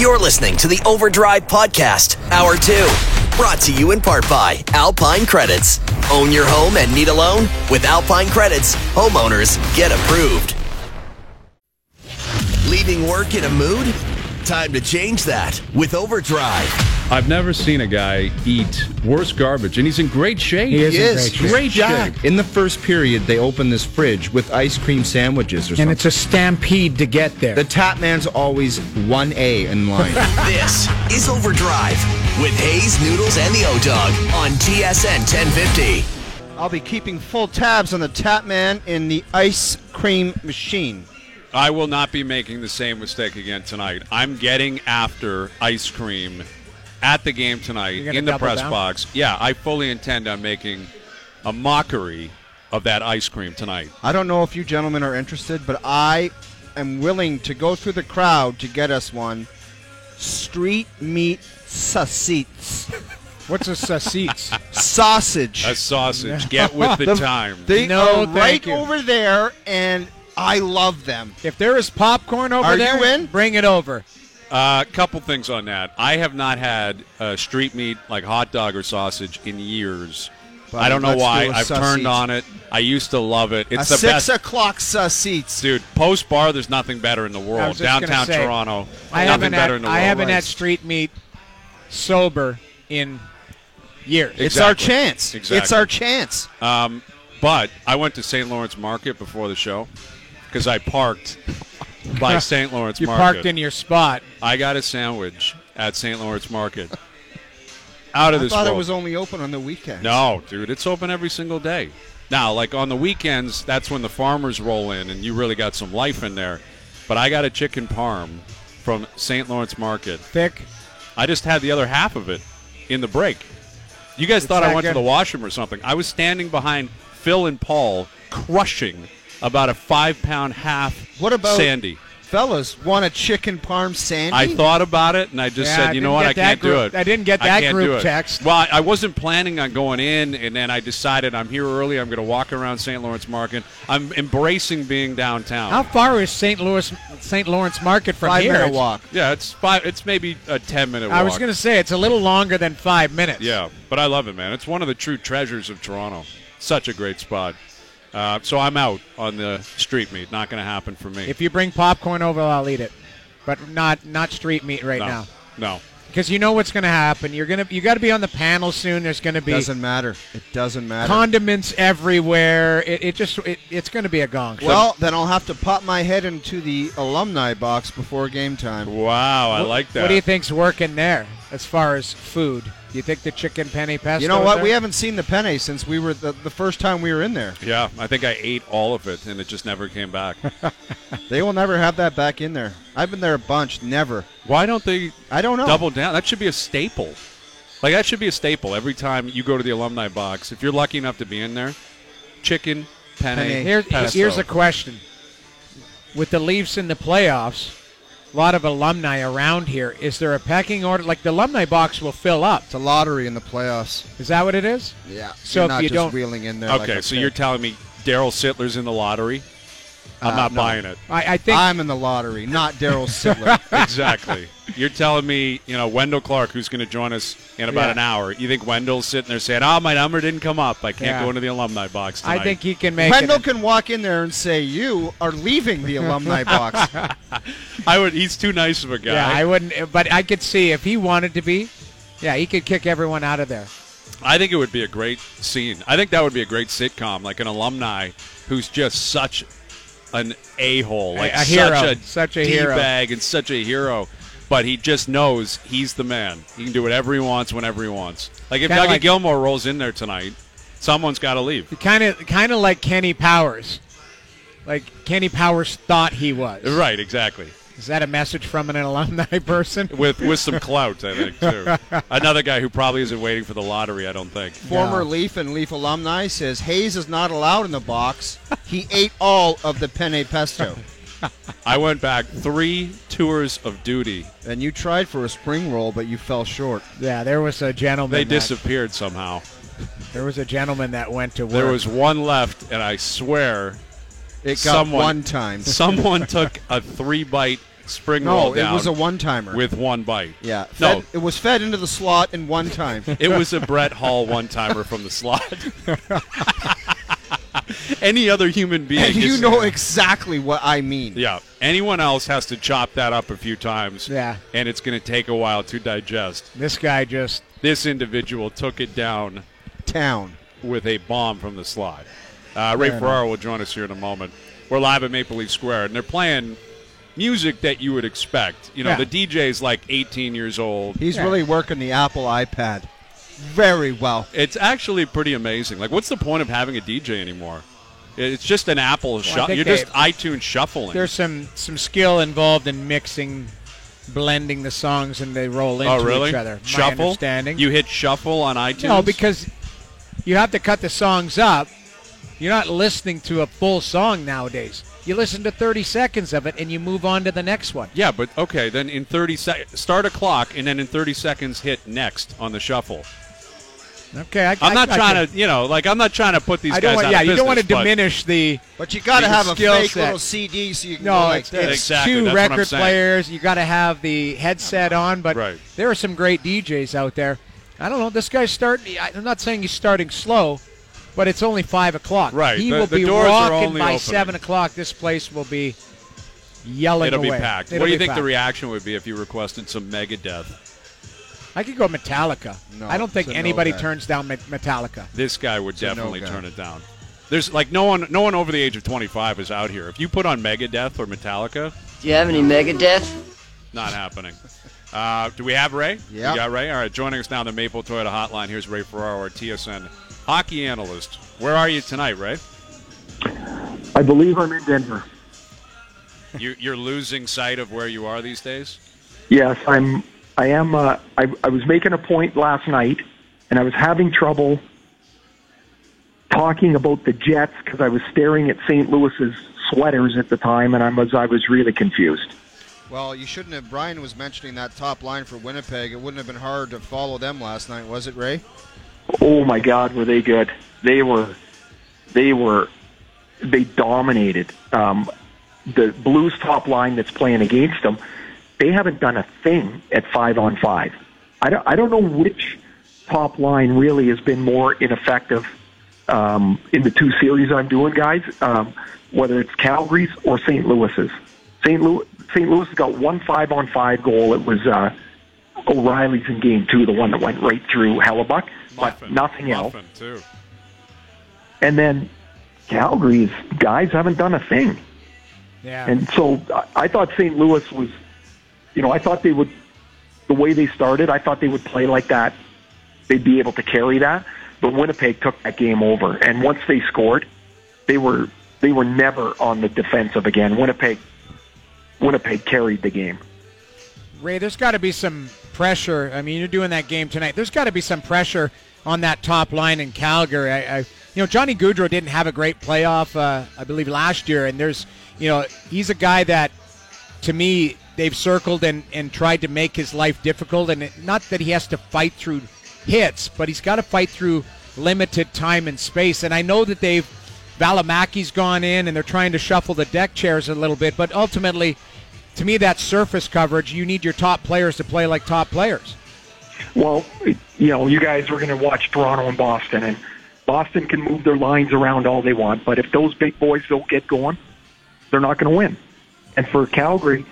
You're listening to the Overdrive Podcast, Hour 2. Brought to you in part by Alpine Credits. Own your home and need a loan? With Alpine Credits, homeowners get approved. Leaving work in a mood? Time to change that with Overdrive. I've never seen a guy eat worse garbage, and he's in great shape. He is in great shape. In the first period, they open this fridge with ice cream sandwiches or something. And it's a stampede to get there. The tap man's always 1A in line. This is Overdrive with Hayes, Noodles, and the O-Dog on TSN 1050. I'll be keeping full tabs on the tap man in the ice cream machine. I will not be making the same mistake again tonight. I'm getting after ice cream at the game tonight in the press box. Yeah, I fully intend on making a mockery of that ice cream tonight. I don't know if you gentlemen are interested, but I am willing to go through the crowd to get us one. Street meat saucites. What's a saucites? Sausage. A sausage. Get with the time. They No, are thank right you. over there, and I love them. If there is popcorn over Are there, you in? bring it over. Couple things on that. I have not had street meat like hot dog or sausage in years. Buddy, I don't know let's why. do a I've sausage. turned on it. I used to love it. It's a the 6 best. o'clock saucites. Dude, post bar, there's nothing better in the I world. was just gonna Downtown say, Toronto, I nothing better in the world. I haven't Right. had street meat sober in years. It's our Exactly. chance. Exactly. It's our chance. But I went to St. Lawrence Market before the show because I parked by St. Lawrence You Market. parked in your spot. I got a sandwich at St. Lawrence Market. Out of I this thought world. it was only open on the weekend. No, dude, it's open every single day. Now, like on the weekends, that's when the farmers roll in and you really got some life in there. But I got a chicken parm from St. Lawrence Market. Thick. I just had the other half of it in the break. You guys thought I that went to good? the washroom or something. I was standing behind Phil and Paul crushing about a 5-pound half What about Sandy. Fellas, want a chicken parm sandy? I thought about it, and I just Yeah, said, I you know didn't what, get I that can't do group- it. I didn't get I that can't group do it. text. Well, I wasn't planning on going in, and then I decided I'm here early. I'm going to walk around St. Lawrence Market. I'm embracing being downtown. How far is St. Lawrence Market from here? 5-minute walk. Yeah, it's maybe a 10-minute walk. I was going to say it's a little longer than 5 minutes. Yeah, but I love it, man. It's one of the true treasures of Toronto. Such a great spot. So I'm out on the street meat. Not going to happen for me. If you bring popcorn over, I'll eat it, but not street meat right no, now. no. Because you know what's going to happen. You got to be on the panel soon. There's going to be Doesn't matter. It doesn't matter. condiments everywhere. It's going to be a gong show. Well, then I'll have to pop my head into the alumni box before game time. Wow, I like that. What do you think's working there as far as food? Do you think the chicken penne pesto? You know is what? there? We haven't seen the penne since we were the first time we were in there. Yeah, I think I ate all of it, and it just never came back. They will never have that back in there. I've been there a bunch. Never. Why don't they I don't know. double down? That should be a staple. Like, that should be a staple every time you go to the alumni box. If you're lucky enough to be in there, chicken, penne, pesto. Here's a question. With the Leafs in the playoffs, a lot of alumni around here. Is there a pecking order? Like the alumni box will fill up. It's a lottery in the playoffs. Is that what it is? Yeah. So You're if not you just don't- wheeling in there. Okay, like so you're telling me Daryl Sittler's in the lottery? I'm not no. buying it. I think I'm in the lottery, not Daryl Sittler. Exactly. You're telling me, Wendell Clark, who's going to join us in about Yeah. an hour. You think Wendell's sitting there saying, "Oh, my number didn't come up. I can't Yeah. go into the alumni box tonight." I think he can make Wendell it. can walk in there and say, "You are leaving the alumni box." I would. He's too nice of a guy. Yeah, I wouldn't. But I could see if he wanted to be. Yeah, he could kick everyone out of there. I think it would be a great scene. I think that would be a great sitcom, like an alumni who's just such an a-hole, like A hero. such a hero. D-bag and such a hero. But he just knows he's the man. He can do whatever he wants whenever he wants. Like if Kinda Dougie like- Gilmore rolls in there tonight, someone's got to leave. Kind of like Kenny Powers. Like Kenny Powers thought he was. Right, exactly. Is that a message from an alumni person? With some clout, I think, too. Another guy who probably isn't waiting for the lottery, I don't think. Former Leaf and Leaf alumni says Hayes is not allowed in the box. He ate all of the penne pesto. I went back 3 tours of duty. And you tried for a spring roll, but you fell short. Yeah, there was a gentleman. They that- disappeared somehow. There was a gentleman that went to work. There was one left, and I swear It got one time. someone took a 3-bite spring roll down. No, it was a one-timer. With one bite. Yeah. No. It was fed into the slot in one time. It was a Brett Hall one-timer from the slot. Any other human being. And you know exactly what I mean. Yeah. Anyone else has to chop that up a few times. Yeah. And it's going to take a while to digest. This guy just... This individual took it down. With a bomb from the slot. Ray Ferraro will join us here in a moment. We're live at Maple Leaf Square, and they're playing music that you would expect. You know, the DJ's like 18 years old. He's really working the Apple iPad very well. It's actually pretty amazing. Like, what's the point of having a DJ anymore? It's just an Apple shuffle. You're just iTunes shuffling. There's some skill involved in mixing, blending the songs, and they roll into each other. Shuffle? My understanding. You hit shuffle on iTunes? No, because you have to cut the songs up. You're not listening to a full song nowadays. You listen to 30 seconds of it, and you move on to the next one. Yeah, but okay, then in 30 seconds, start a clock, and then in 30 seconds, hit next on the shuffle. Okay, I'm not trying to put these guys out of business. You don't want to diminish the. But you got to have a fake set. little CD so you can go like this. Exactly, two that's record players. You got to have the headset on, but there are some great DJs out there. I don't know. This guy's starting. I'm not saying he's starting slow, but it's only 5 o'clock. Right. He will be rocking by 7 o'clock. This place will be yelling It'll away. Be packed. What do you think the reaction would be if you requested some Megadeth? I could go Metallica. No, I don't think anybody turns down Metallica. This guy would definitely turn it down. There's like no one over the age of 25 is out here. If you put on Megadeth or Metallica, do you have any Megadeth? Not happening. Do we have Ray? Yeah. We got Ray? All right, joining us now on the Maple Toyota Hotline. Here's Ray Ferraro, our TSN hockey analyst. Where are you tonight, Ray? I believe I'm in Denver. You're losing sight of where you are these days? Yes, I am. I was making a point last night, and I was having trouble talking about the Jets because I was staring at St. Louis's sweaters at the time, and I was really confused. Well, you shouldn't have. Brian was mentioning that top line for Winnipeg. It wouldn't have been hard to follow them last night, was it, Ray? Oh my God, were they good? They dominated. The Blues top line that's playing against them, they haven't done a thing at 5-on-5. I don't know which top line really has been more ineffective in the two series I'm doing, guys, whether it's Calgary's or St. Louis's. St. Louis has got one 5-on-5 goal. It was O'Reilly's in Game 2, the one that went right through Hellebuck, but nothing else. Too. And then Calgary's guys haven't done a thing. Yeah. And so I thought St. Louis was, I thought they would, the way they started, I thought they would play like that. They'd be able to carry that. But Winnipeg took that game over. And once they scored, they were never on the defensive again. Winnipeg carried the game. Ray, there's got to be some pressure. I mean, you're doing that game tonight. There's got to be some pressure on that top line in Calgary. Johnny Gaudreau didn't have a great playoff, I believe, last year. And he's a guy that, to me, they've circled and tried to make his life difficult. And not that he has to fight through hits, but he's got to fight through limited time and space. And I know that Valimaki's gone in and they're trying to shuffle the deck chairs a little bit, but ultimately, to me, that surface coverage, you need your top players to play like top players. Well, you guys were going to watch Toronto and Boston, and Boston can move their lines around all they want, but if those big boys don't get going, they're not going to win. And for Calgary,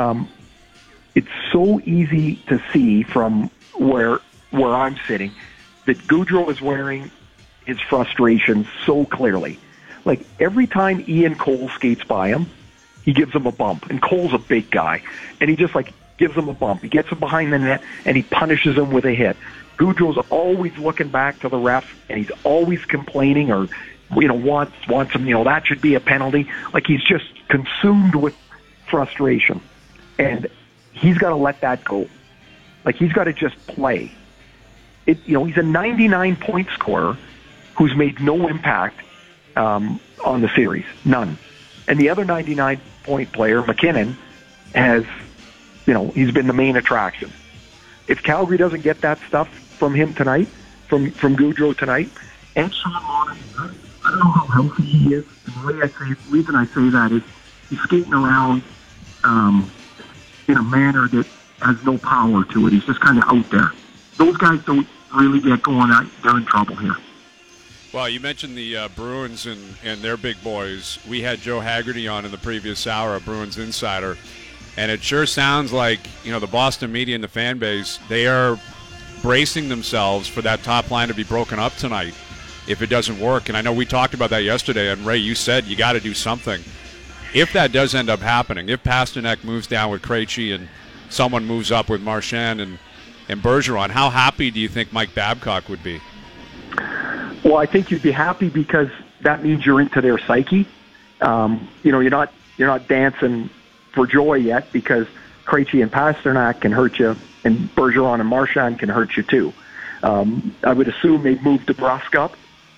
it's so easy to see from where I'm sitting that Gaudreau is wearing his frustration so clearly. Like, every time Ian Cole skates by him, he gives him a bump. And Cole's a big guy. And he just, gives him a bump. He gets him behind the net, and he punishes him with a hit. Gaudreau's always looking back to the ref, and he's always complaining or, wants him, that should be a penalty. Like, he's just consumed with frustration. And he's got to let that go. Like, he's got to just play. He's a 99-point scorer who's made no impact on the series. None. And the other 99-point player, McKinnon, has, he's been the main attraction. If Calgary doesn't get that stuff from him tonight, from Gaudreau tonight, and Sean Monahan, I don't know how healthy he is. And the reason I say that is he's skating around in a manner that has no power to it. He's just kind of out there. Those guys don't really get going out. They're in trouble here. Well, you mentioned the Bruins and their big boys. We had Joe Haggerty on in the previous hour, a Bruins insider, and it sure sounds like, the Boston media and the fan base, they are bracing themselves for that top line to be broken up tonight if it doesn't work. And I know we talked about that yesterday, and Ray, you said you got to do something. If that does end up happening, if Pasternak moves down with Krejci and someone moves up with Marchand and Bergeron, how happy do you think Mike Babcock would be? Well, I think you'd be happy because that means you're into their psyche. You're not dancing for joy yet because Krejci and Pasternak can hurt you, and Bergeron and Marchand can hurt you too. I would assume they'd move DeBrusk up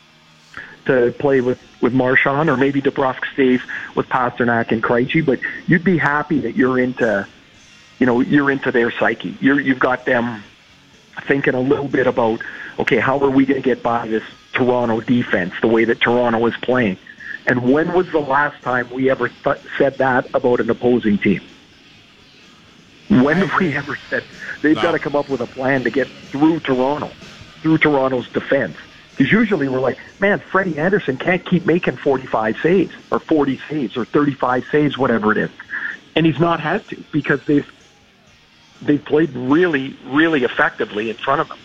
to play with Marchand, or maybe DeBrusk stays with Pasternak and Krejci. But you'd be happy that you're into their psyche. You've got them thinking a little bit about, okay, how are we going to get by this Toronto defense, the way that Toronto is playing? And when was the last time we ever said that about an opposing team? When have we ever said they've got to come up with a plan to get through Toronto, through Toronto's defense? Because usually we're like, man, Freddie Anderson can't keep making 45 saves or 40 saves or 35 saves, whatever it is. And he's not had to because they've played really, really effectively in front of him.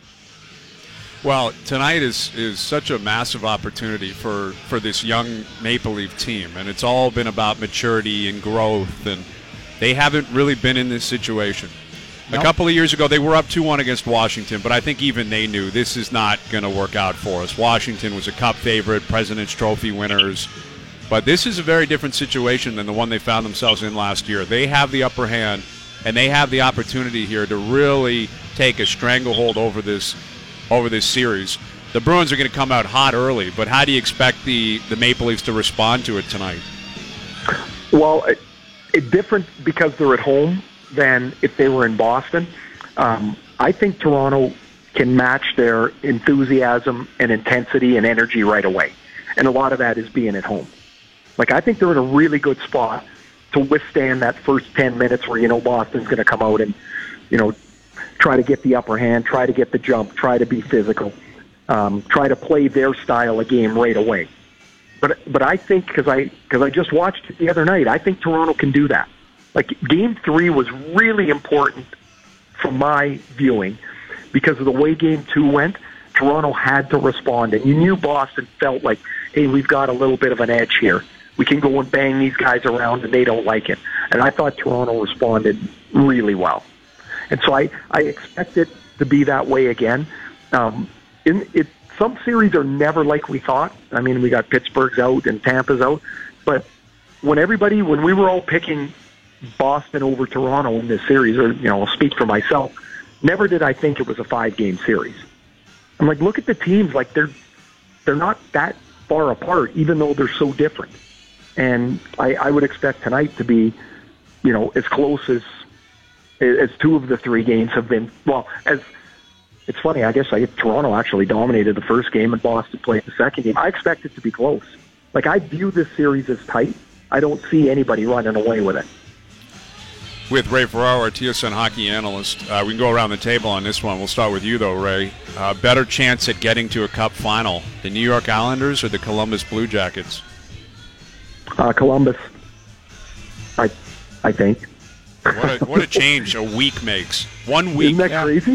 Well, tonight is such a massive opportunity for this young Maple Leaf team, and it's all been about maturity and growth, and they haven't really been in this situation. Nope. A couple of years ago, they were up 2-1 against Washington, but I think even they knew this is not going to work out for us. Washington was a Cup favorite, President's Trophy winners, but this is a very different situation than the one they found themselves in last year. They have the upper hand, and they have the opportunity here to really take a stranglehold over this series. The Bruins are going to come out hot early, but how do you expect the Maple Leafs to respond to it tonight? Well, it's different because they're at home than if they were in Boston. I think Toronto can match their enthusiasm and intensity and energy right away. And a lot of that is being at home. I think they're in a really good spot to withstand that first 10 minutes where, Boston's going to come out and, try to get the upper hand, try to get the jump, try to be physical, try to play their style of game right away. But I think, because I just watched it the other night, I think Toronto can do that. Game 3 was really important from my viewing because of the way Game 2 went. Toronto had to respond, and you knew Boston felt like, hey, we've got a little bit of an edge here. We can go and bang these guys around, and they don't like it. And I thought Toronto responded really well. And so I expect it to be that way again. Some series are never like we thought. I mean, we got Pittsburgh's out and Tampa's out. But when we were all picking Boston over Toronto in this series, or, I'll speak for myself, never did I think it was a 5-game series. I'm like, look at the teams. They're not that far apart, even though they're so different. And I would expect tonight to be, as close as 2 of the 3 games have been. Well, it's funny, I guess Toronto actually dominated the first game and Boston played the second game. I expect it to be close. I view this series as tight. I don't see anybody running away with it. With Ray Ferraro, our TSN hockey analyst, we can go around the table on this one. We'll start with you, though, Ray. Better chance at getting to a Cup final, the New York Islanders or the Columbus Blue Jackets? Columbus, I think. What a change a week makes. 1 week. Isn't that crazy?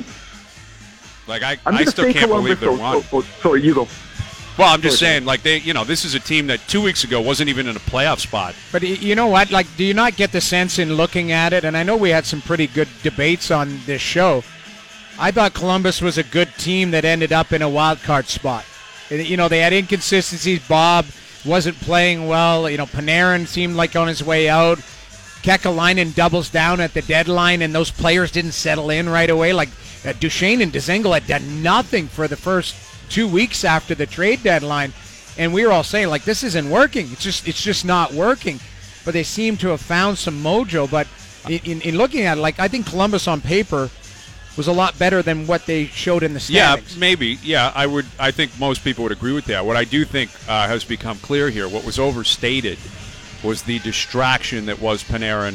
I still can't believe they're won. Sorry, you go. Well, I'm just saying, this is a team that 2 weeks ago wasn't even in a playoff spot. But you know what? Do you not get the sense in looking at it? And I know we had some pretty good debates on this show. I thought Columbus was a good team that ended up in a wild card spot. They had inconsistencies. Bob wasn't playing well. Panarin seemed like on his way out. Kekalainen doubles down at the deadline, and those players didn't settle in right away. Duchesne and Dzingel had done nothing for the first 2 weeks after the trade deadline, and we were all saying, this isn't working. It's just not working. But they seem to have found some mojo. But in looking at it, I think Columbus on paper was a lot better than what they showed in the standings. Yeah, maybe. Yeah, I think most people would agree with that. What I do think has become clear here, what was overstated was the distraction that was Panarin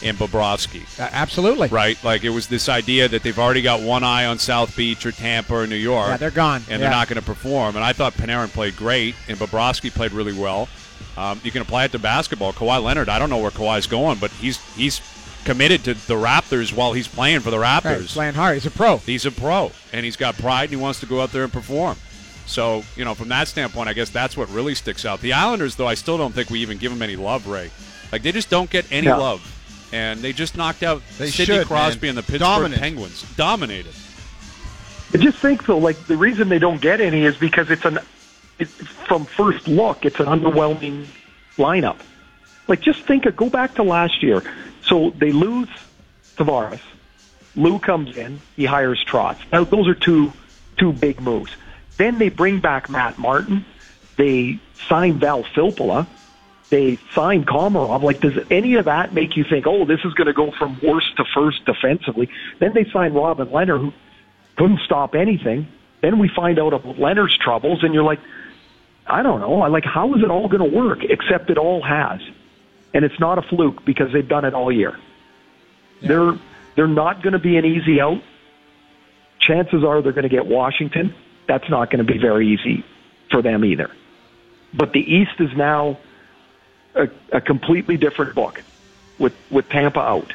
and Bobrovsky. Absolutely. Right? Like, it was this idea that they've already got one eye on South Beach or Tampa or New York. Yeah, they're gone. And they're not going to perform. And I thought Panarin played great, and Bobrovsky played really well. You can apply it to basketball. Kawhi Leonard, I don't know where Kawhi's going, but he's committed to the Raptors while he's playing for the Raptors. Right, he's playing hard. He's a pro. He's a pro, and he's got pride, and he wants to go out there and perform. So, from that standpoint, I guess that's what really sticks out. The Islanders, though, I still don't think we even give them any love, Ray. Like, they just don't get any love. And they just knocked out Sidney Crosby and the Pittsburgh Penguins. Dominated. I just think, though, like, the reason they don't get any is because from first look, it's an underwhelming lineup. Like, just go back to last year. So they lose Tavares. Lou comes in. He hires Trotz. Now, those are two big moves. Then they bring back Matt Martin. They sign Val Filppula. They sign Komarov. Like, does any of that make you think, oh, this is going to go from worst to first defensively? Then they sign Robin Lehner, who couldn't stop anything. Then we find out about Leonard's troubles, and you're like, I don't know. Like, how is it all going to work? Except it all has. And it's not a fluke because they've done it all year. Yeah. They're not going to be an easy out. Chances are they're going to get Washington. That's not going to be very easy for them either. But the East is now a completely different book with Tampa out.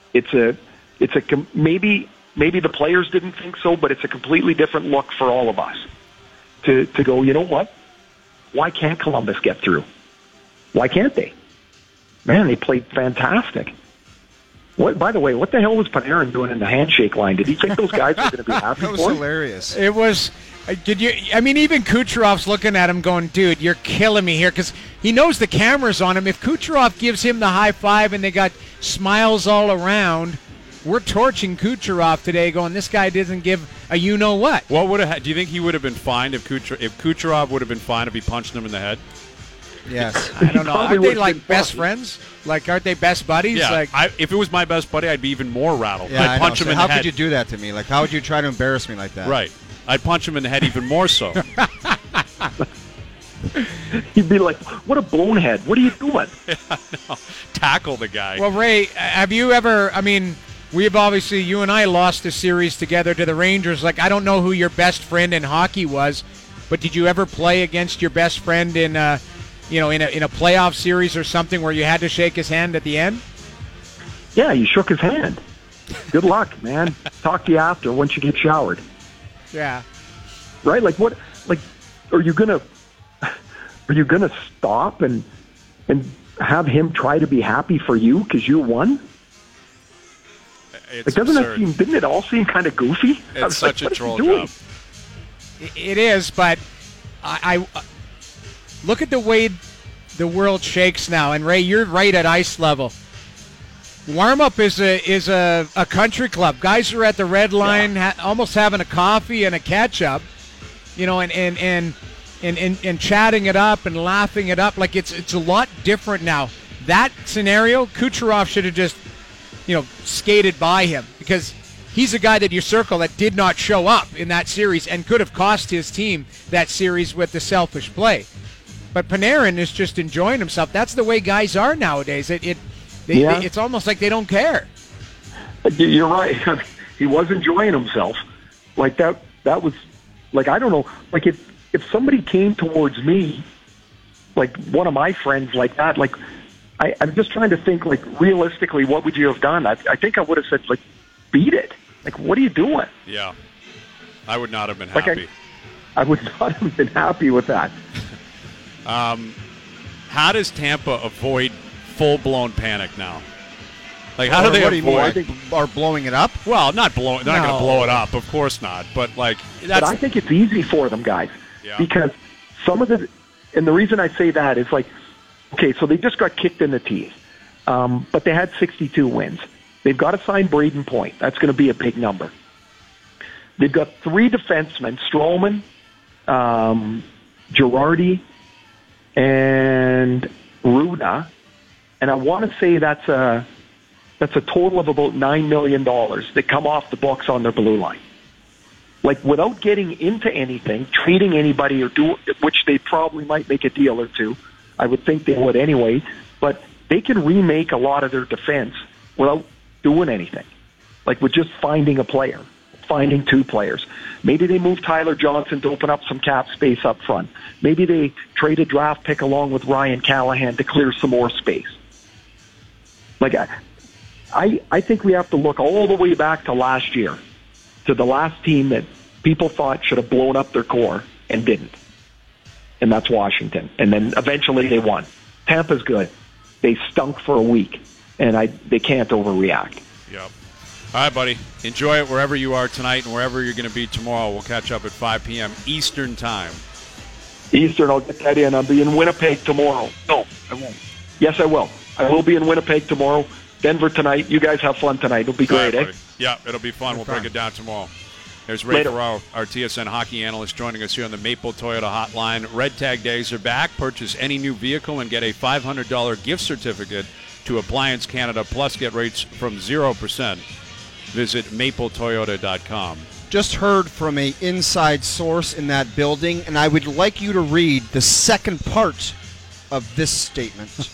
Maybe the players didn't think so, but it's a completely different look for all of us to go, you know what? Why can't Columbus get through? Why can't they? Man, they played fantastic. By the way, what the hell was Panarin doing in the handshake line? Did he think those guys were going to be happy for him? That was hilarious. It was. Even Kucherov's looking at him going, dude, you're killing me here, because he knows the camera's on him. If Kucherov gives him the high five and they got smiles all around, we're torching Kucherov today going, this guy doesn't give a you-know-what. Do you think he would have been fined if Kucherov would have been fined if he punched him in the head? Yes. I don't know. Aren't they like best friends? Like, aren't they best buddies? Yeah. Like, if it was my best buddy, I'd be even more rattled. Yeah, I'd punch him in the head. How could you do that to me? Like, how would you try to embarrass me like that? Right. I'd punch him in the head even more so. He'd be like, what a bonehead. What are you doing? Yeah, no. Tackle the guy. Well, Ray, have you ever, we have obviously, you and I lost a series together to the Rangers. Like, I don't know who your best friend in hockey was, but did you ever play against your best friend in a playoff series or something where you had to shake his hand at the end? Yeah, you shook his hand. Good luck, man. Talk to you after once you get showered. Yeah. Right? Like, what? Like, are you gonna stop and have him try to be happy for you because you won? It's didn't it all seem kind of goofy? It's such a troll job. It is, but I look at the way the world shakes now, and Ray, you're right at ice level. Warm-up is a country club. Guys are at the red line, almost having a coffee and a catch-up, and chatting it up and laughing it up. Like, it's a lot different now. That scenario, Kucherov should have just, skated by him, because he's a guy that you circle that did not show up in that series and could have cost his team that series with the selfish play. But Panarin is just enjoying himself. That's the way guys are nowadays. It's almost like they don't care. You're right. He was enjoying himself. Like, that was, like, I don't know. Like, if somebody came towards me, like one of my friends like that, like, I'm just trying to think, like, realistically, what would you have done? I think I would have said, like, beat it. Like, what are you doing? Yeah. I would not have been happy. I would not have been happy with that. How does Tampa avoid full-blown panic now? Like, how do they avoid? Are blowing it up? Well, not blowing. They're not going to blow it up, of course not. But like, but I think it's easy for them, guys, because and the reason I say that is, like, okay, so they just got kicked in the teeth, but they had 62 wins. They've got to sign Braden Point. That's going to be a big number. They've got 3 defensemen: Stroman, Girardi, and Runa. And I want to say that's a total of about $9 million that come off the books on their blue line. Like, without getting into anything, trading anybody which they probably might make a deal or two. I would think they would anyway. But they can remake a lot of their defense without doing anything. Like with just finding a player, finding 2 players. Maybe they move Tyler Johnson to open up some cap space up front. Maybe they trade a draft pick along with Ryan Callahan to clear some more space. Like I think we have to look all the way back to last year, to the last team that people thought should have blown up their core and didn't. And that's Washington. And then eventually they won. Tampa's good. They stunk for a week, and they can't overreact. Yep. All right, buddy. Enjoy it wherever you are tonight and wherever you're going to be tomorrow. We'll catch up at 5 p.m. Eastern Time. Eastern, I'll get that in. I'll be in Winnipeg tomorrow. No, I won't. Yes, I will. I will be in Winnipeg tomorrow. Denver tonight. You guys have fun tonight. It'll be great, right, eh? Yeah, it'll be fun. We'll break it down tomorrow. There's Ray Ferraro, our TSN hockey analyst, joining us here on the Maple Toyota Hotline. Red Tag Days are back. Purchase any new vehicle and get a $500 gift certificate to Appliance Canada, plus get rates from 0%. Visit mapletoyota.com. Just heard from a inside source in that building, and I would like you to read the second part of this statement.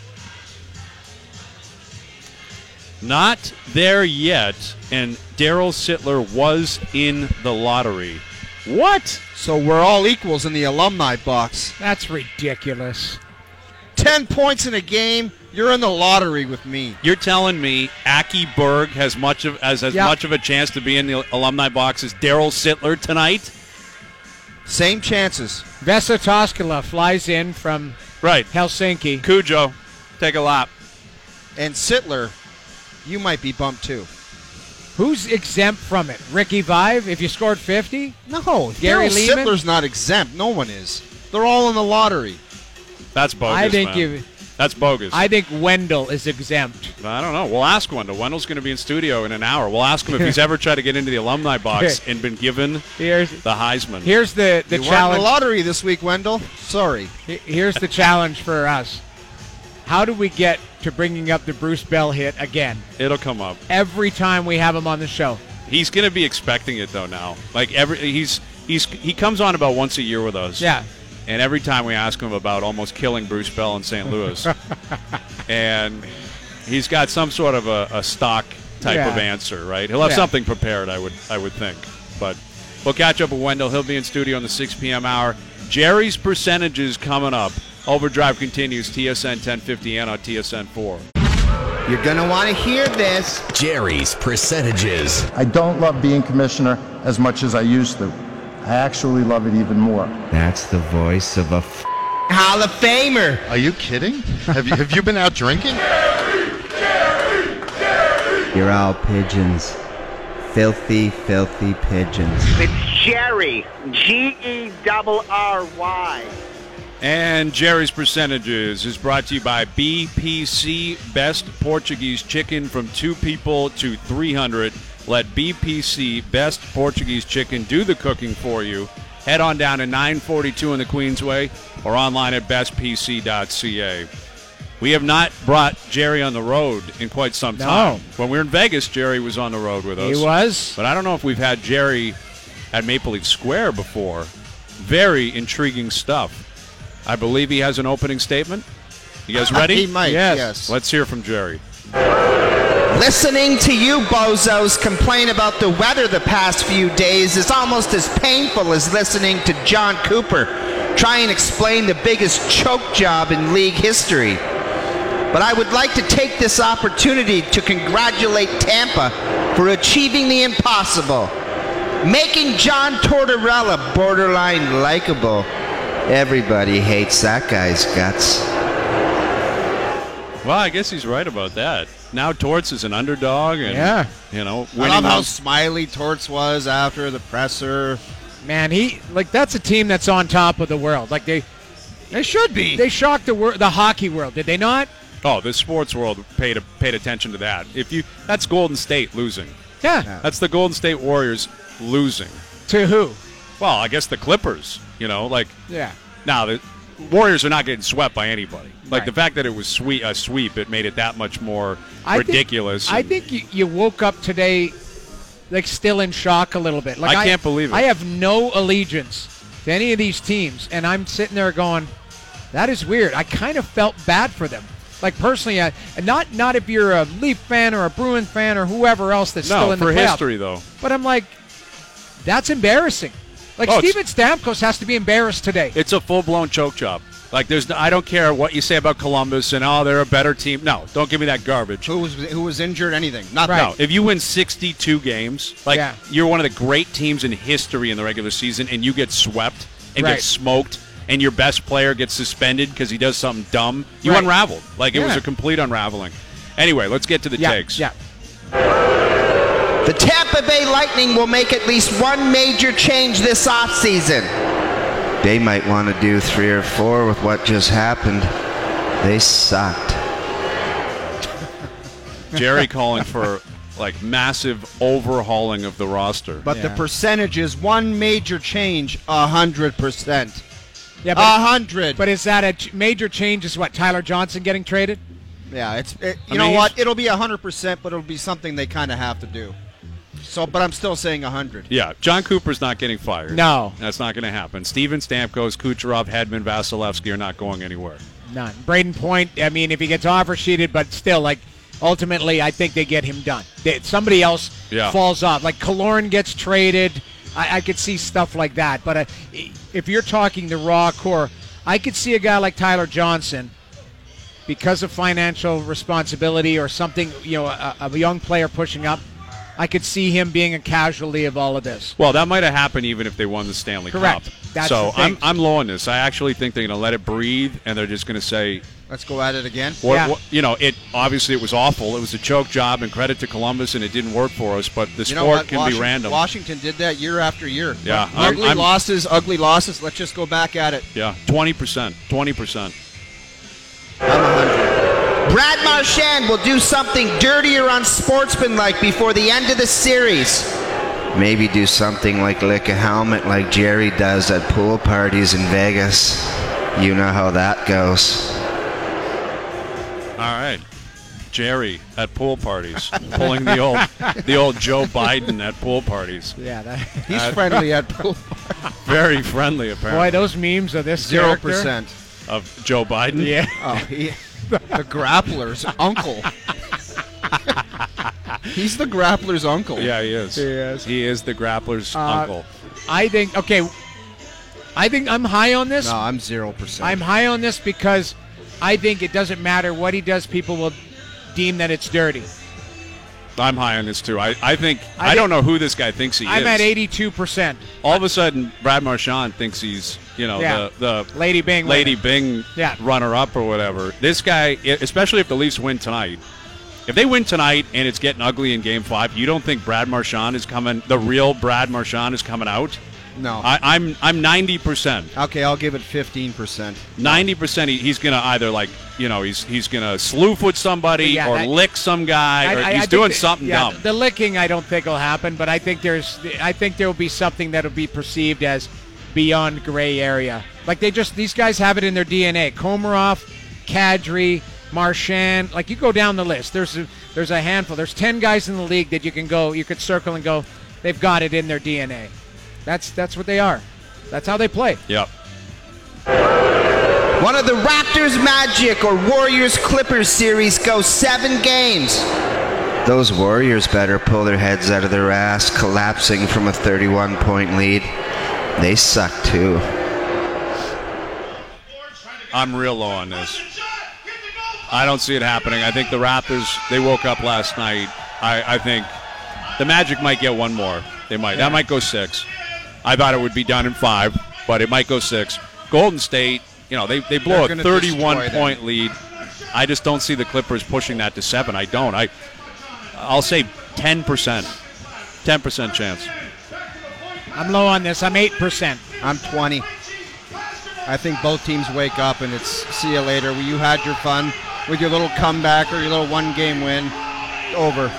Not there yet, and Daryl Sittler was in the lottery. What? So we're all equals in the alumni box. That's ridiculous. 10 points in a game, you're in the lottery with me. You're telling me Aki Berg has much of a chance to be in the alumni box as Daryl Sittler tonight? Same chances. Vesa Toskala flies in from Helsinki. Cujo, take a lap. And Sittler, you might be bumped too. Who's exempt from it? Ricky Vive, if you scored 50? No, Gary Daryl Lehman? Sittler's not exempt. No one is. They're all in the lottery. That's bogus, That's bogus. I think Wendell is exempt. I don't know. We'll ask Wendell. Wendell's going to be in studio in an hour. We'll ask him if he's ever tried to get into the alumni box and been given the Heisman. Here's the you challenge. Weren't in the lottery this week, Wendell. Sorry. Here's the challenge for us. How do we get to bringing up the Bruce Bell hit again? It'll come up every time we have him on the show. He's going to be expecting it though now. Like he comes on about once a year with us. Yeah. And every time we ask him about almost killing Bruce Bell in St. Louis, and he's got some sort of a stock type of answer, right? He'll have something prepared, I would think. But we'll catch up with Wendell. He'll be in studio in the 6 p.m. hour. Jerry's percentages coming up. Overdrive continues, TSN 1050 and on TSN 4. You're going to want to hear this. Jerry's percentages. I don't love being commissioner as much as I used to. I actually love it even more. That's the voice of a Hall of Famer. Are you kidding? Have you been out drinking? You're all pigeons. Filthy, filthy pigeons. It's Jerry. Gerry. And Jerry's Percentages is brought to you by BPC, Best Portuguese Chicken from 2 people to 300. Let BPC, Best Portuguese Chicken, do the cooking for you. Head on down to 942 in the Queensway or online at bestpc.ca. We have not brought Jerry on the road in quite some time. No. When we were in Vegas, Jerry was on the road with us. He was. But I don't know if we've had Jerry at Maple Leaf Square before. Very intriguing stuff. I believe he has an opening statement. You guys ready? He might, yes. Let's hear from Jerry. Listening to you bozos complain about the weather the past few days is almost as painful as listening to John Cooper try and explain the biggest choke job in league history. But I would like to take this opportunity to congratulate Tampa for achieving the impossible, making John Tortorella borderline likable. Everybody hates that guy's guts. Well, I guess he's right about that. Now Torts is an underdog, and winning. I love how smiley Torts was after the presser. Man, that's a team that's on top of the world. Like they should be. They shocked the hockey world, did they not? Oh, the sports world paid attention to that. That's Golden State losing. Yeah. That's the Golden State Warriors losing. To who? Well, I guess the Clippers. Yeah. Now the Warriors are not getting swept by anybody. Like Right. the fact that it was a sweep, it made it that much more ridiculous. I think you woke up today, still in shock a little bit. I can't believe it. I have no allegiance to any of these teams, and I'm sitting there going, that is weird. I kind of felt bad for them. Like personally, not if you're a Leaf fan or a Bruin fan or whoever else that's still in the playoffs. No, for history though. But I'm like, that's embarrassing. Like Steven Stamkos has to be embarrassed today. It's a full-blown choke job. Like I don't care what you say about Columbus and they're a better team. No, don't give me that garbage. Who was injured? Anything? Nothing. No, if you win 62 games, you're one of the great teams in history in the regular season, and you get swept and get smoked, and your best player gets suspended because he does something dumb, you unraveled. Like it was a complete unraveling. Anyway, let's get to the takes. Yeah. The Tampa Bay Lightning will make at least one major change this offseason. They might want to do 3 or 4 with what just happened. They sucked. Jerry calling for massive overhauling of the roster. But the percentage is one major change, 100%. Yeah, 100. But is that a major change? Is what, Tyler Johnson getting traded? Yeah, you know what? It'll be 100%, but it'll be something they kind of have to do. So, but I'm still saying 100. Yeah, John Cooper's not getting fired. No. That's not going to happen. Steven Stamkos, Kucherov, Hedman, Vasilevsky are not going anywhere. None. Braden Point, I mean, if he gets offer sheeted, but still, ultimately, I think they get him done. Somebody else falls off. Like Killorn gets traded. I could see stuff like that. But if you're talking the raw core, I could see a guy like Tyler Johnson, because of financial responsibility or something, a young player pushing up, I could see him being a casualty of all of this. Well, that might have happened even if they won the Stanley Cup. That's so I'm low on this. I actually think they're going to let it breathe, and they're just going to say, let's go at it again. Obviously it was awful. It was a choke job, and credit to Columbus, and it didn't work for us. But the sport can be random. Washington did that year after year. Yeah, ugly losses. Let's just go back at it. Yeah, 20%. 20%. I'm 100. Brad Marchand will do something dirtier unsportsmanlike before the end of the series. Maybe do something like lick a helmet like Jerry does at pool parties in Vegas. You know how that goes. All right. Jerry at pool parties, pulling the old Joe Biden at pool parties. Yeah, he's friendly at pool parties. Very friendly, apparently. Boy, those memes of this 0% of Joe Biden. Yeah. The Grappler's uncle. He's the Grappler's uncle. Yeah, he is. He is the Grappler's uncle. I think I'm high on this. No, I'm 0%. I'm high on this because I think it doesn't matter what he does, people will deem that it's dirty. I'm high on this too. I think I don't know who this guy thinks he is. I'm at 82%. All of a sudden, Brad Marchand thinks he's the Lady Bing runner-up or whatever. This guy, especially if the Leafs win tonight, if they win tonight and it's getting ugly in Game 5, you don't think Brad Marchand is coming? The real Brad Marchand is coming out? No. I'm 90%. Okay, I'll give it 15%. 90%. He's gonna either he's gonna sleuth with somebody or lick some guy or he's doing something dumb. The licking I don't think will happen, but I think there will be something that will be perceived as beyond gray area. Like these guys have it in their DNA. Komarov, Kadri, Marchand. Like you go down the list. There's a handful. There's 10 guys in the league that you could circle and go. They've got it in their DNA. That's what they are. That's how they play. Yep. One of the Raptors Magic or Warriors Clippers series goes 7 games. Those Warriors better pull their heads out of their ass, collapsing from a 31-point lead. They suck too. I'm real low on this. I don't see it happening. I think the Raptors, they woke up last night. I think the Magic might get one more. They might. That might go 6. I thought it would be done in 5, but it might go 6. Golden State, they blow a 31-point lead. I just don't see the Clippers pushing that to 7. I don't. I'll say 10%. 10% chance. I'm low on this. I'm 8%. I'm 20. I think both teams wake up and it's see you later. You had your fun with your little comeback or your little one-game win. Over.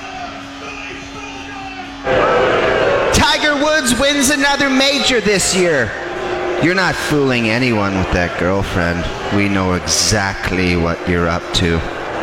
Tiger Woods wins another major this year. You're not fooling anyone with that girlfriend. We know exactly what you're up to.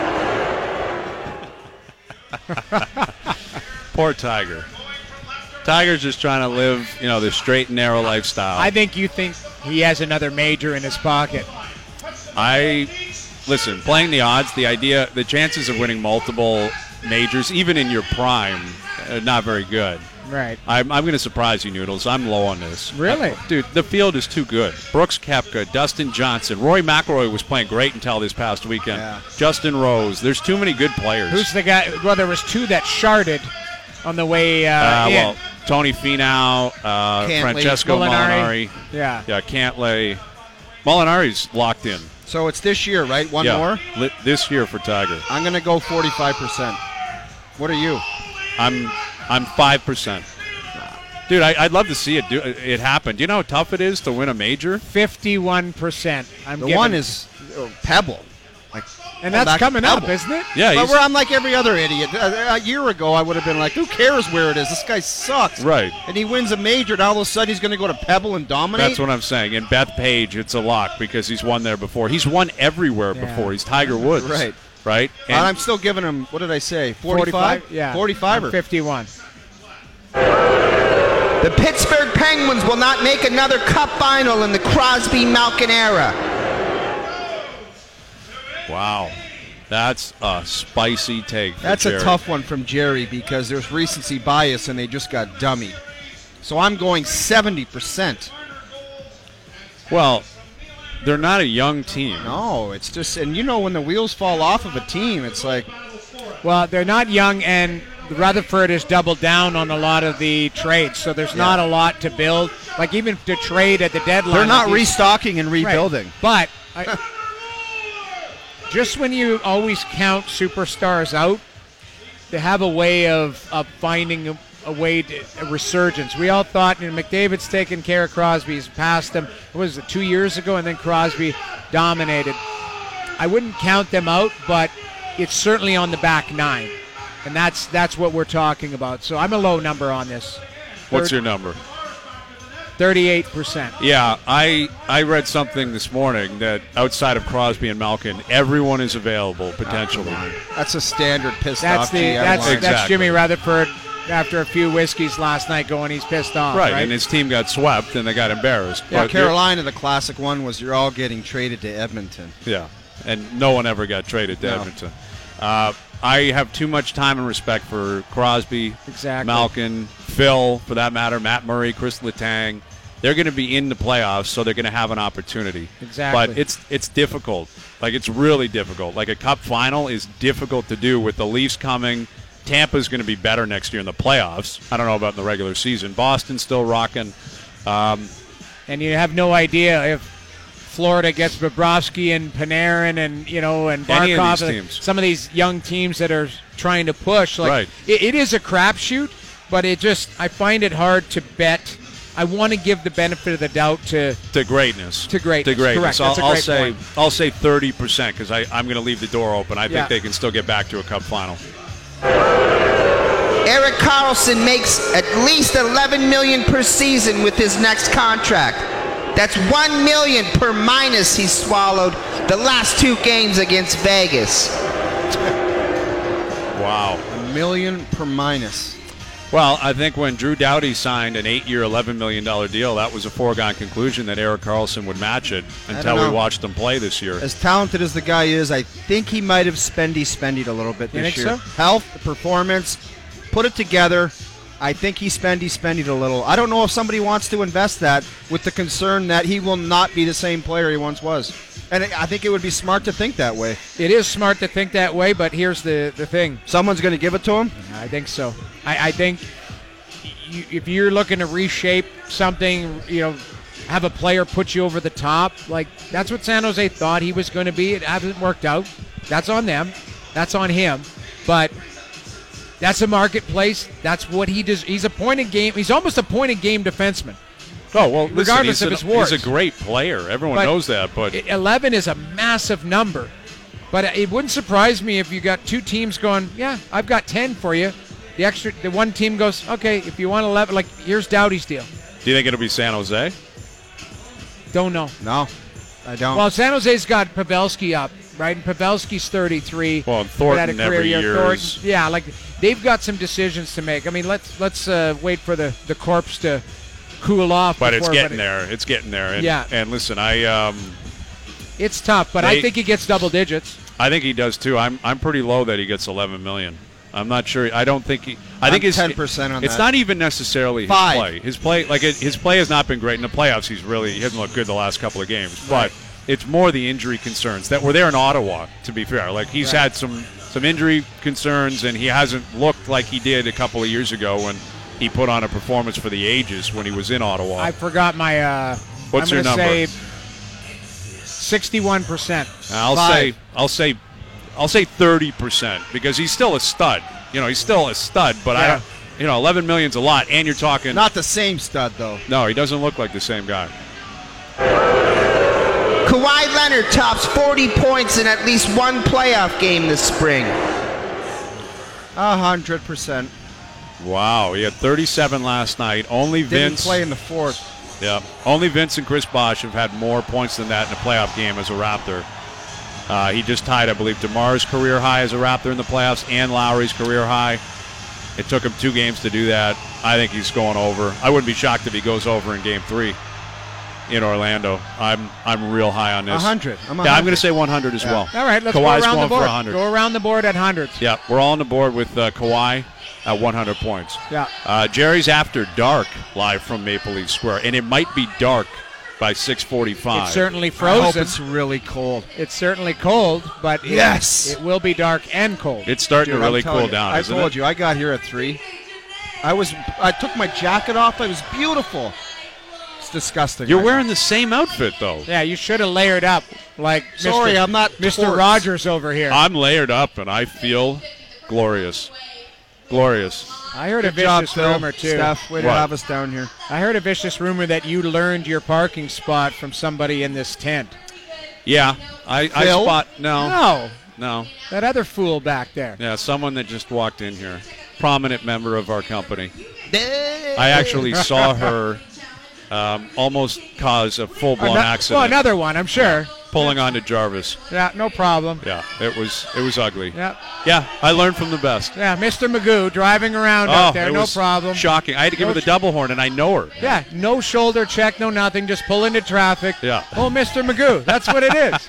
Poor Tiger. Tiger's just trying to live, the straight and narrow lifestyle. I think you think he has another major in his pocket. I listen, playing the odds, the chances of winning multiple majors, even in your prime, are not very good. Right. I'm going to surprise you, Noodles. I'm low on this. Really? Dude, the field is too good. Brooks Koepka, Dustin Johnson. Rory McIlroy was playing great until this past weekend. Yeah. Justin Rose. There's too many good players. Who's the guy? Well, there was two that sharded on the way in. Well, Tony Finau, Francesco Molinari. Yeah. Yeah, Cantlay. Molinari's locked in. So it's this year, right? One more? This year for Tiger. I'm going to go 45%. What are you? I'm 5%. Dude, I'd love to see it happen. Do you know how tough it is to win a major? 51%. The one is Pebble. And that's coming up, isn't it? Yeah. But I'm like every other idiot. A year ago, I would have been like, who cares where it is? This guy sucks. Right. And he wins a major, and all of a sudden he's going to go to Pebble and dominate? That's what I'm saying. And Beth Page, it's a lock because he's won there before. He's won everywhere before. He's Tiger Woods. Right. Right? And I'm still giving him, what did I say, 45? Yeah. 45 or 51. The Pittsburgh Penguins will not make another Cup final in the Crosby-Malkin era. Wow. That's a spicy take for That's Jerry. a tough one from Jerry because there's recency bias and they just got dummied. So I'm going 70%. Well, they're not a young team. No, it's just, and you know when the wheels fall off of a team, it's like... Well, they're not young, and Rutherford has doubled down on a lot of the trades, so there's not a lot to build. Like, even to trade at the deadline. They're not restocking and rebuilding. Right. But just when you always count superstars out, they have a way of finding a way to a resurgence. We all thought McDavid's taken care of Crosby. He's passed him. What was it, 2 years ago? And then Crosby dominated. I wouldn't count them out, but it's certainly on the back nine. And that's what we're talking about. So I'm a low number on this. What's your number? 38%. Yeah, I read something this morning that outside of Crosby and Malkin, everyone is available potentially. That's a standard pissed That's off. that's Jimmy Rutherford after a few whiskeys last night going, he's pissed off. Right, and his team got swept and they got embarrassed. Yeah, But Carolina, the classic one was you're all getting traded to Edmonton. Yeah, and no one ever got traded to Edmonton. I have too much time and respect for Crosby, Malkin, Phil, for that matter, Matt Murray, Chris Letang. They're going to be in the playoffs, so they're going to have an opportunity. Exactly. But it's difficult. Like, it's really difficult. Like, a cup final is difficult to do with the Leafs coming. Tampa's going to be better next year in the playoffs. I don't know about in the regular season. Boston's still rocking. And you have no idea if Florida gets Bobrovsky and Panarin and Barkov, some of these young teams that are trying to push. Like, it is a crapshoot, but I find it hard to bet. I want to give the benefit of the doubt to greatness. To greatness. Correct. I'll say 30% because I'm going to leave the door open. I think they can still get back to a cup final. Erik Karlsson makes at least $11 million per season with his next contract. That's $1 million per minus he swallowed the last 2 games against Vegas. Wow. $1 million per minus. Well, I think when Drew Doughty signed an 8-year, $11 million deal, that was a foregone conclusion that Erik Karlsson would match it until we watched him play this year. As talented as the guy is, I think he might have spendied a little bit this year. So? Health, performance, put it together. I think he spendied a little. I don't know if somebody wants to invest that with the concern that he will not be the same player he once was. And I think it would be smart to think that way. It is smart to think that way, but here's the thing. Someone's going to give it to him? I think so. I think if you're looking to reshape something, have a player put you over the top, like that's what San Jose thought he was going to be. It hasn't worked out. That's on them. That's on him. But that's a marketplace. That's what he does. He's a point-of-game. He's almost a point-of-game defenseman. Oh, well, regardless of his warts. He's a great player. Everyone knows that. But 11 is a massive number. But it wouldn't surprise me if you got 2 teams going, yeah, I've got 10 for you. The one team goes, okay, if you want 11, like, here's Doughty's deal. Do you think it'll be San Jose? Don't know. No, I don't. Well, San Jose's got Pavelski up, right? And Pavelski's 33. Well, and Thornton every year. Yeah, like, they've got some decisions to make. I mean, let's wait for the corpse to cool off. But it's getting there. It's getting there. And, yeah. And listen, I It's tough, but I think he gets double digits. I think he does too. I'm pretty low that he gets $11 million. I'm not sure. I don't think he. I think it's 10% on that. It's not even necessarily his 5. play. His play has not been great in the playoffs. He hasn't looked good the last couple of games. Right. But it's more the injury concerns that were there in Ottawa. To be fair, like he's had some injury concerns, and he hasn't looked like he did a couple of years ago when he put on a performance for the ages when he was in Ottawa. I forgot my. What's your number? Say 61%. I'll say 30% because he's still a stud. He's still a stud, but I don't. $11 million's a lot, and you're talking not the same stud though. No, he doesn't look like the same guy. Kawhi Leonard tops 40 points in at least one playoff game this spring. 100%. Wow, he had 37 last night. Only Vince didn't play in the fourth. Yeah, only Vince and Chris Bosh have had more points than that in a playoff game as a Raptor. He just tied, I believe, DeMar's career high as a Raptor in the playoffs and Lowry's career high. It took him 2 games to do that. I think he's going over. I wouldn't be shocked if he goes over in Game 3 in Orlando. I'm real high on this. 100. I'm going to say 100 as well. All right, let's Kawhi's go around going the board. For 100. Go around the board at hundreds. Yeah, we're all on the board with Kawhi at 100 points. Yeah. Jerry's After Dark live from Maple Leaf Square, and it might be dark by 6:45. It's certainly frozen. I hope it's really cold. It's certainly cold, but it will be dark and cold. It's starting to really cool down. I told you, I got here at 3. I took my jacket off. It was beautiful. It's disgusting. You're wearing the same outfit, though. Yeah, you should have layered up like I'm not Mr. Rogers over here. I'm layered up, and I feel glorious. Glorious. I heard a Good job, vicious rumor, too. Steph, way to have us down here. I heard a vicious rumor that you learned your parking spot from somebody in this tent. Yeah. I spot. No. That other fool back there. Yeah, someone that just walked in here. Prominent member of our company. I actually saw her almost cause a full-blown accident. Well, another one, I'm sure. Pulling onto Jarvis. Yeah, no problem. Yeah, it was ugly. Yeah. Yeah, I learned from the best. Yeah, Mr. Magoo driving around out there, no problem. Shocking. I had to give her the double horn, and I know her. Yeah, no shoulder check, no nothing, just pull into traffic. Yeah. Oh, Mr. Magoo, that's what it is.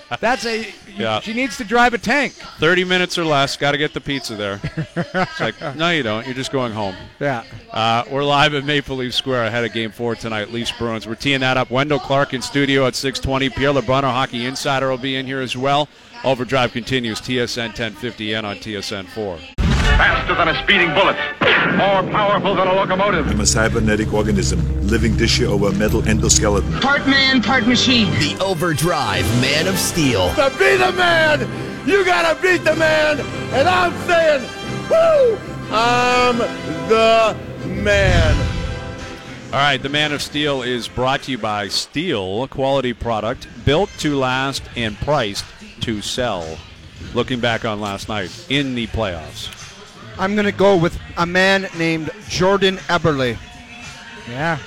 She needs to drive a tank. 30 minutes or less, got to get the pizza there. It's like, no, you don't. You're just going home. Yeah. We're live at Maple Leaf Square ahead of Game 4 tonight, Leafs Bruins. We're teeing that up. Wendell Clark in studio at 6:20. Pierre LeBrun, our hockey insider, will be in here as well. Overdrive continues. TSN 1050N on TSN 4. Faster than a speeding bullet. More powerful than a locomotive. I'm a cybernetic organism, living tissue over a metal endoskeleton. Part man, part machine. The Overdrive Man of Steel. To be the man, you gotta beat the man. And I'm saying, woo, I'm the man. All right, the Man of Steel is brought to you by Steel, a quality product built to last and priced to sell. Looking back on last night in the playoffs. I'm going to go with a man named Jordan Eberle. Yeah.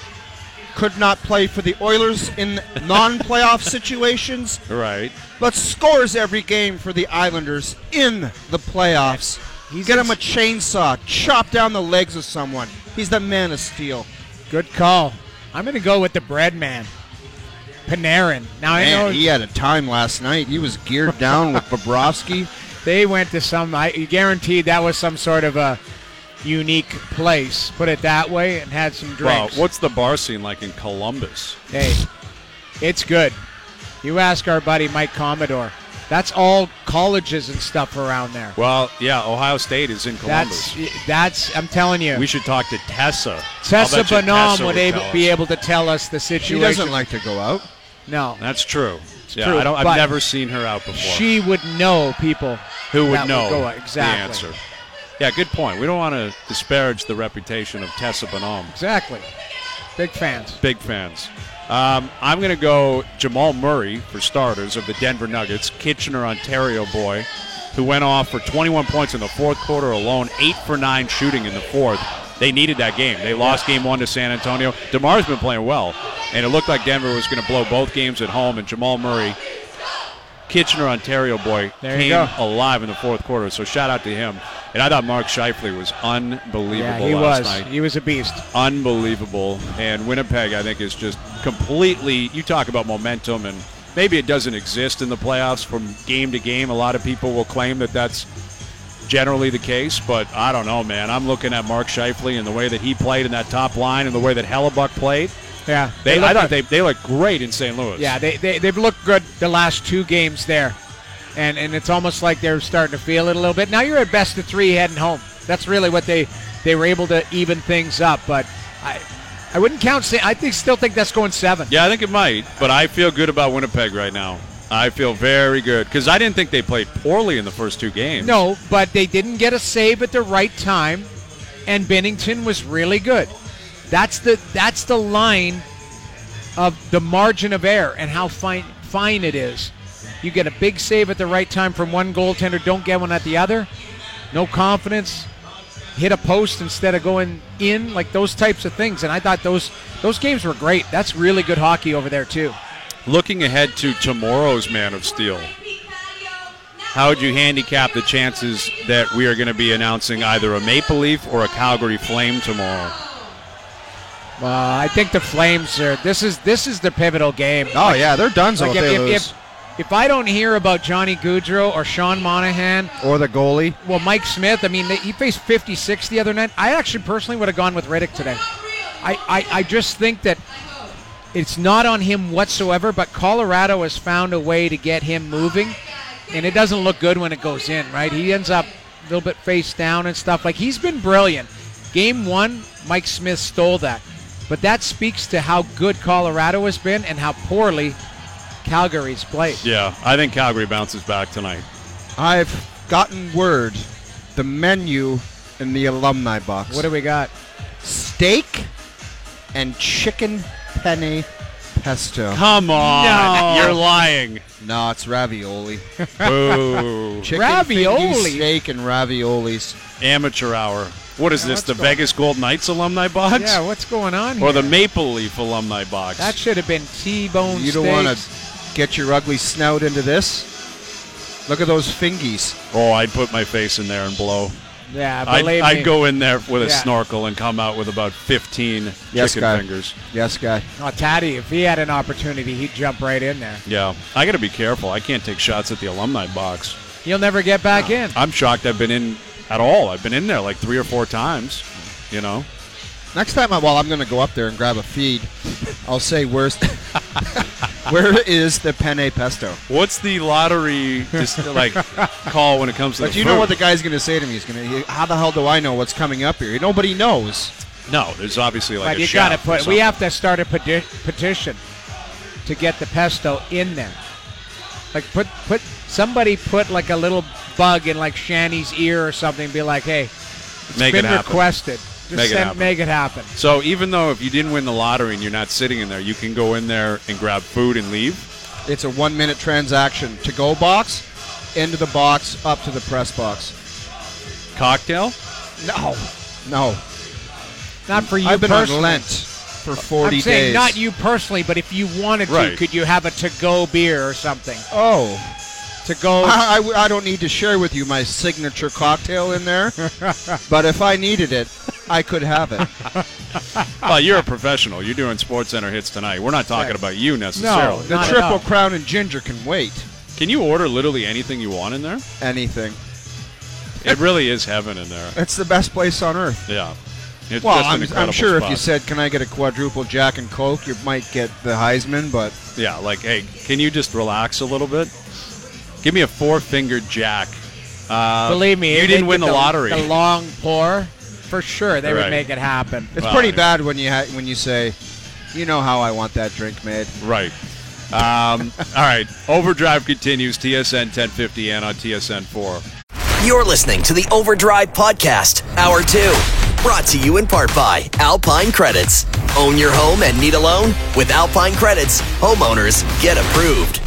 Could not play for the Oilers in non-playoff situations. Right. But scores every game for the Islanders in the playoffs. Get him a chainsaw, chop down the legs of someone. He's the Man of Steel. Good call. I'm going to go with the bread man, Panarin. Now I know he had a time last night. He was geared down with Bobrovsky. They went to guaranteed that was some sort of a unique place, put it that way, and had some drinks. Wow, what's the bar scene like in Columbus? Hey, it's good. You ask our buddy Mike Commodore. That's all colleges and stuff around there. Well, yeah, Ohio State is in Columbus. That's I'm telling you. We should talk to Tessa. Tessa Bonhomme would be able to tell us the situation. She doesn't like to go out. No. That's true. Yeah, true, I've never seen her out before. She would know people who would know exactly. the answer. Yeah, good point. We don't want to disparage the reputation of Tessa Bonhomme. Exactly. Big fans. Big fans. I'm going to go Jamal Murray, for starters, of the Denver Nuggets, Kitchener, Ontario boy, who went off for 21 points in the fourth quarter alone, 8 for 9 shooting in the fourth. They needed that game. They lost Game 1 to San Antonio. DeMar's been playing well, and it looked like Denver was going to blow both games at home, and Jamal Murray, Kitchener, Ontario boy, came alive in the fourth quarter, so shout out to him. And I thought Mark Scheifele was unbelievable last night. He was a beast. Unbelievable. And Winnipeg, I think, is just completely – you talk about momentum and maybe it doesn't exist in the playoffs from game to game. A lot of people will claim that that's generally the case, but I don't know, man. I'm looking at Mark Scheifele and the way that he played in that top line and the way that Hellebuck played. Yeah, I thought they looked great in St. Louis. Yeah, they've looked good the last 2 games there, and it's almost like they're starting to feel it a little bit. Now you're at best of 3 heading home. That's really what they were able to even things up, but I wouldn't count. Still think that's going 7. Yeah, I think it might, but I feel good about Winnipeg right now. I feel very good because I didn't think they played poorly in the first 2 games. No, but they didn't get a save at the right time, and Binnington was really good. That's the line of the margin of error and how fine it is. You get a big save at the right time from one goaltender, don't get one at the other. No confidence. Hit a post instead of going in, like those types of things. And I thought those games were great. That's really good hockey over there too. Looking ahead to tomorrow's Man of Steel, how would you handicap the chances that we are going to be announcing either a Maple Leaf or a Calgary Flame tomorrow? I think the Flames are. This is the pivotal game. Oh yeah, they're done. So if I don't hear about Johnny Gaudreau or Sean Monahan or the goalie, well, Mike Smith. I mean, he faced 56 the other night. I actually personally would have gone with Riddick today. I just think that it's not on him whatsoever. But Colorado has found a way to get him moving, and it doesn't look good when it goes in. Right? He ends up a little bit face down and stuff. Like, he's been brilliant. Game 1, Mike Smith stole that. But that speaks to how good Colorado has been and how poorly Calgary's played. Yeah, I think Calgary bounces back tonight. I've gotten word, the menu in the alumni box. What do we got? Steak and chicken penne pesto. Come on. No. You're lying. No, it's ravioli. Boo. Chicken Ravioli? fingy steak and raviolis. Amateur hour. What is this, the Vegas Gold Knights alumni box? Yeah, what's going on here? Or the Maple Leaf alumni box? That should have been T-bone steaks. You don't want to get your ugly snout into this? Look at those fingies. Oh, I'd put my face in there and blow. Yeah, believe me. I'd go in there with a snorkel and come out with about 15 chicken fingers. Yes, guy. Oh, Taddy, if he had an opportunity, he'd jump right in there. Yeah, I got to be careful. I can't take shots at the alumni box. You'll never get back in. I'm shocked I've been in at all. I've been in there like 3 or 4 times, you know. Next time, I'm going to go up there and grab a feed, I'll say, where is the penne pesto? What's the lottery call when it comes to but the you food? know what the guy's going to say to me? He's going to, how the hell do I know what's coming up here? Nobody knows. No, there's obviously like but a chef. We have to start a petition to get the pesto in there. Like somebody put like a little bug in like Shanny's ear or something and be like, hey, it's been requested. Just make it happen. So even though if you didn't win the lottery and you're not sitting in there, you can go in there and grab food and leave? It's a 1-minute transaction. To-go box, into the box, up to the press box. Cocktail? No. Not for you I've been personally. on Lent for 40 days. I'm saying not you personally, but if you wanted to, could you have a to-go beer or something? Oh. To go. I don't need to share with you my signature cocktail in there, but if I needed it, I could have it. Well, you're a professional. You're doing SportsCenter hits tonight. We're not talking about you necessarily. No, the Triple Crown and Ginger can wait. Can you order literally anything you want in there? Anything. It really is heaven in there. It's the best place on earth. Yeah. It's well, just an I'm sure spot. if you said, can I get a quadruple Jack and Coke, you might get the Heisman, but... Yeah, like, hey, can you just relax a little bit? Give me a 4-fingered Jack. Believe me, you didn't win the lottery. The long pour, for sure, they would make it happen. It's pretty bad when you say, you know how I want that drink made. Right. All right. Overdrive continues. TSN 1050 and on TSN 4. You're listening to the Overdrive Podcast, Hour 2. Brought to you in part by Alpine Credits. Own your home and need a loan? With Alpine Credits, homeowners get approved.